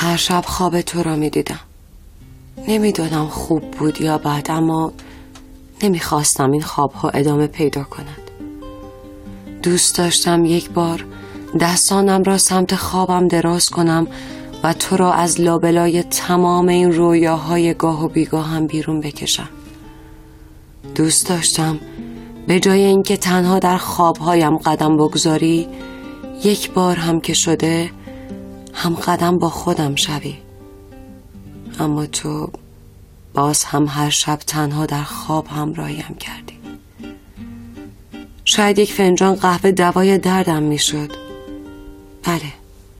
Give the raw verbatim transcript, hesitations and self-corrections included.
هر شب خواب تو را می دیدم. نمیدونم خوب بود یا بد، اما نمیخواستم این خوابها ادامه پیدا کند. دوست داشتم یک بار دستانم را سمت خوابم دراز کنم و تو را از لابلای تمام این رویاهای گاه و بیگاه هم بیرون بکشم. دوست داشتم به جای اینکه تنها در خوابهایم قدم بگذاری، یک بار هم که شده هم قدم با خودم شوی. اما تو باز هم هر شب تنها در خواب همراهیم کردی. شاید یک فنجان قهوه دوای دردم می شد. بله،